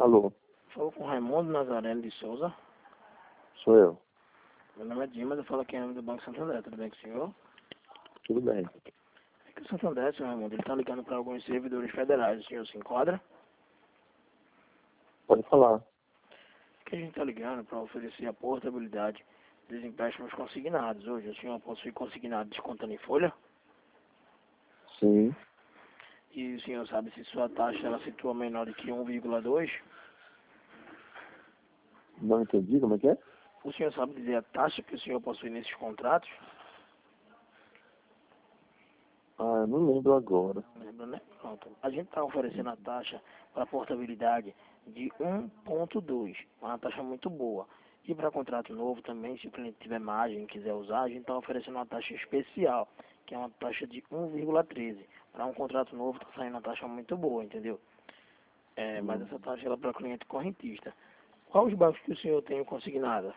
Alô, Falou com Raimundo Nazareno de Souza. sou eu. Meu nome é Dimas, eu falo aqui em nome do Banco Santander. Tudo bem com o senhor? Tudo bem. É que o Santander, senhor Raimundo, ele está ligando para alguns servidores federais. O senhor se enquadra? Pode falar. É que a gente está ligando para oferecer a portabilidade dos empréstimos consignados. Hoje o senhor possui consignado descontando em folha? Sim. E o senhor sabe se sua taxa ela situa menor do que 1,2? Não entendi como é que é? O senhor sabe dizer a taxa que o senhor possui nesses contratos? Ah, eu não lembro agora. Lembra, né? Pronto. A gente está oferecendo a taxa para portabilidade de 1,2, uma taxa muito boa. E para contrato novo também, se o cliente tiver margem e quiser usar, a gente está oferecendo uma taxa especial, que é uma taxa de 1,13. Para um contrato novo está saindo uma taxa muito boa, entendeu? Mas essa taxa ela é para cliente correntista. Qual os bancos que o senhor tem consignado?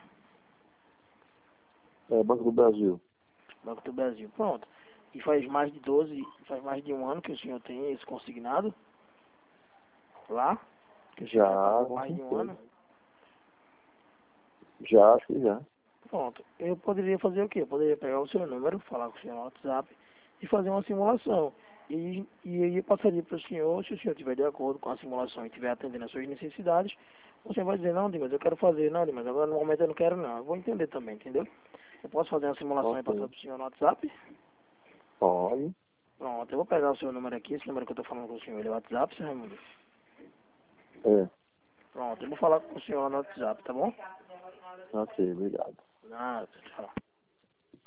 É Banco do Brasil. Banco do Brasil. Pronto. E faz mais de um ano que o senhor tem esse consignado lá? Que o senhor já Já, pagou com mais de um certeza. ano? Já, acho que já. Pronto. Eu poderia fazer o quê? Eu poderia pegar o seu número, falar com o senhor no WhatsApp e fazer uma simulação. E aí eu passaria para o senhor, se o senhor estiver de acordo com a simulação e estiver atendendo às suas necessidades, você vai dizer, não, Dimas, eu quero fazer, não, Dimas, agora no momento eu não quero não. Eu vou entender também, entendeu? Eu posso fazer uma simulação e passar Ok. para o senhor no WhatsApp? Pode. Pronto, eu vou pegar o seu número aqui, esse número que eu estou falando com o senhor, ele é o WhatsApp, seu Raimundo? É. Pronto, eu vou falar com o senhor no WhatsApp, tá bom? Ok, obrigado. Nada, tchau.